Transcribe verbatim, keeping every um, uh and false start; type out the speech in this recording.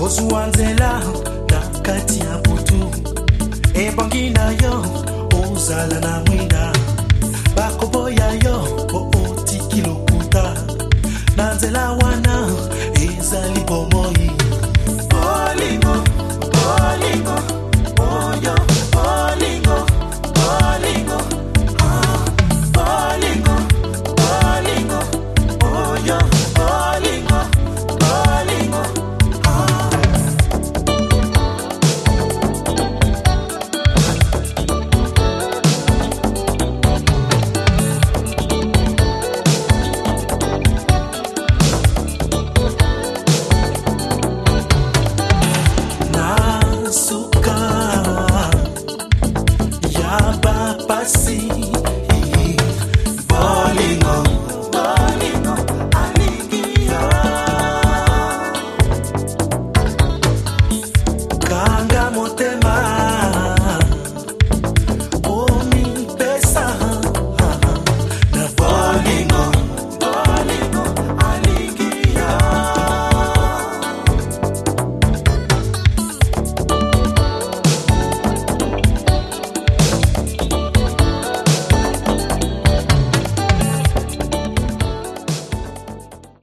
Ozuanzela na kati ya butu Ebangi na yo ozala na mwina Bakoboya yo o oti kilokuta Nanzela wana ezali bomoi